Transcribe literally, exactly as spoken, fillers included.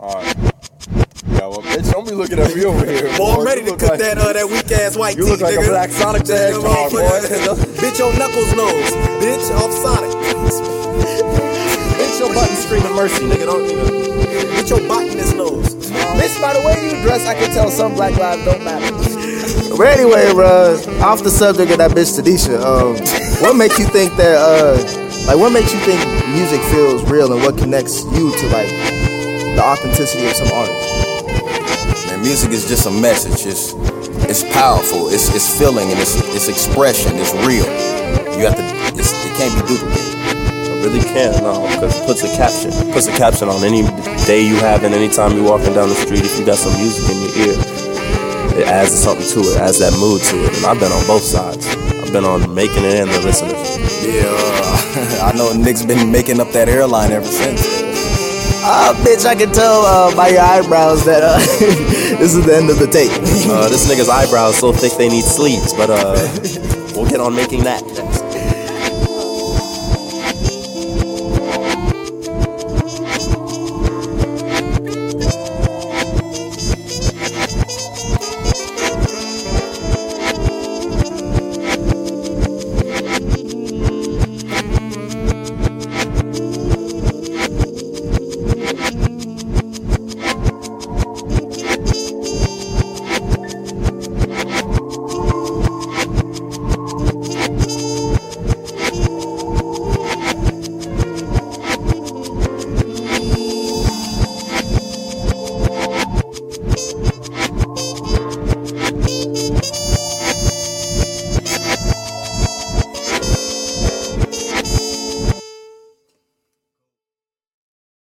Alright. Yeah, well, bitch, don't be looking at me over here. Boy, I'm boy. ready You to look cook like, that uh, that weak ass white You tea, look like nigga. a black Sonic the Hedgehog, boy. Bitch, your knuckles nose. Bitch, off Sonic. Bitch, your button screaming mercy, nigga. Don't even. Bitch, your botanist nose. Bitch, by the way you dress, I can tell some black lives don't matter. But anyway, bro, off the subject of that bitch Tanisha, um, what makes you think that, uh, like, what makes you think music feels real, and what connects you to like the authenticity of some artists? Man, music is just a message. It's it's powerful. It's it's feeling and it's it's expression. It's real. You have to. It's, it can't be duplicated. I really can't, no, because it puts a caption. It puts a caption on any day you have and any time you're walking down the street. If you got some music in your ear, it adds something to it, adds that mood to it. And I've been on both sides. I've been on making it and the listeners. Yeah, uh, I know Nick's been making up that airline ever since. Ah, uh, bitch, I can tell uh, by your eyebrows that uh, this is the end of the tape. Uh, this nigga's eyebrows so thick they need sleeves, but uh, we'll get on making that.